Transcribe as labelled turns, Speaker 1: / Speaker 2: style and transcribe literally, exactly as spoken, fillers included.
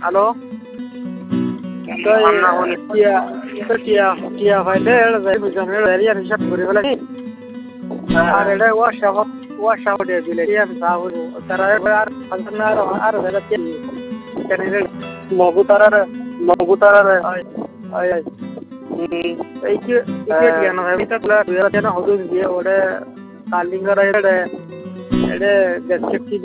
Speaker 1: hello টিয়া টিয়া টিয়া ফাইলে বুঝলাম এরিয়া হিসাব করে বলে আর এটা ওয়াশা ওয়াশা ওটা দিলে টিয়া সাবু তারা আর ফাংশন আর আর এটা কেন মগু তারার মগু তারার আই আই এই কি কি জ্ঞান হয় এটা তোলা দুই হাজার হদু দিয়ে ওটা কালিঙ্গরা এটা এটা ডেসক্রিপটিভ